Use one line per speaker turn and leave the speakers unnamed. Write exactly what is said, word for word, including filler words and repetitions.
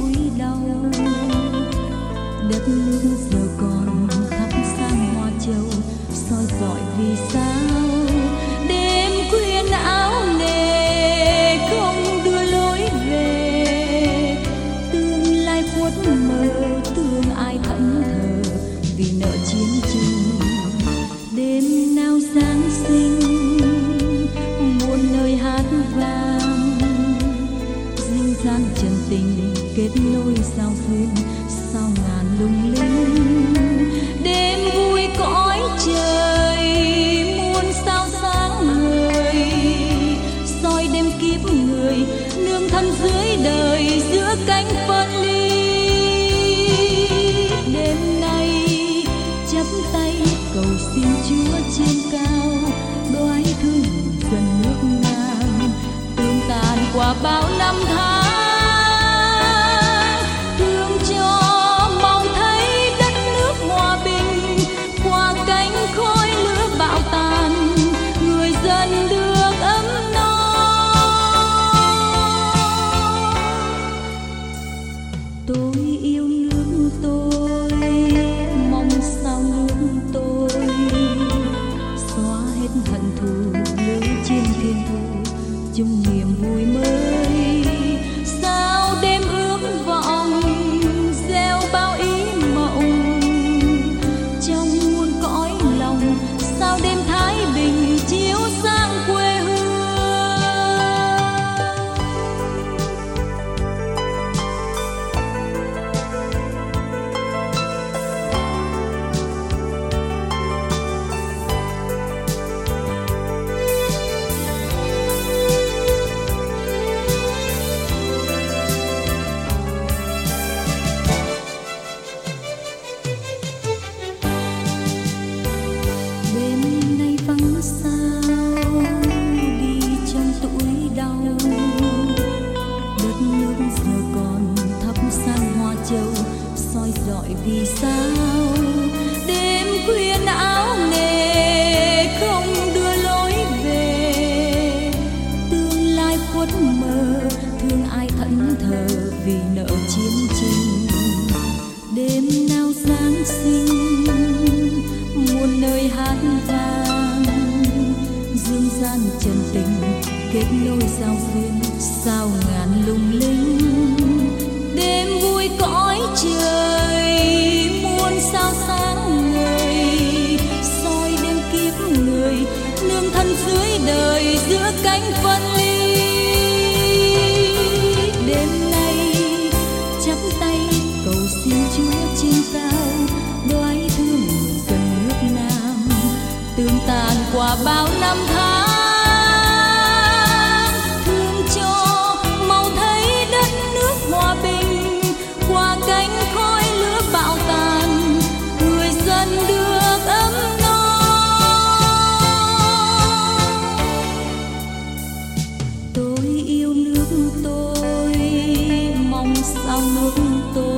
tuổi đau. Đất nước giờ còn thắp sang hoa châu, soi rọi vì sao đêm khuya áo nề không đưa lối về. Tương lai khuất mờ thương ai thẫn thờ vì nợ chiến tranh. Đêm nào Giáng sinh muôn lời hát vang, duyên gian trần tình kết nối giao duyên sao ngàn lung linh. Đêm vui cõi trời muôn sao sáng ngời, soi đêm kiếp người nương thân dưới đời giữa cánh phân ly. Đêm nay chắp tay cầu xin Chúa trên cao, đoái thương dần nước Nam tương tàn qua bao năm tháng. Thương cho mong thấy đất nước hòa bình qua cánh khói lửa bão tàn, người dân được ấm no. Tôi yêu nước tôi, mong sao nước tôi xóa hết hận thù lưới trên thiên thu, chung niềm vui mới. Sao đêm ước vọng gieo bao ý mộng, trong muôn cõi lòng sao đêm thái bình chiếu sang quê hương. Đêm nay vắng sao đi trong tuổi đau, đất nước giờ còn thắp sang hoa châu soi rọi vì sao đêm khuya áo nề không đưa lối về. Tương lai khuất mờ thương ai thẫn thờ vì nợ chiến tranh. Đêm nào Giáng sinh muôn nơi hát vang, dương gian trần tình kết nối giao duyên sao ngàn lung linh. Đêm vui cõi trời muôn sao sáng ngời, soi đêm kiếp người nương thân dưới đời giữa cánh phân ly. Đêm nay chắp tay cầu xin Chúa trên cao, đoái thương dần nước Nam tương tàn qua bao năm tháng. Thương cho màu thấy đất nước hòa bình qua cánh khói lửa bão tàn, người dân được ấm no. Tôi yêu nước tôi, mong sao nước tôi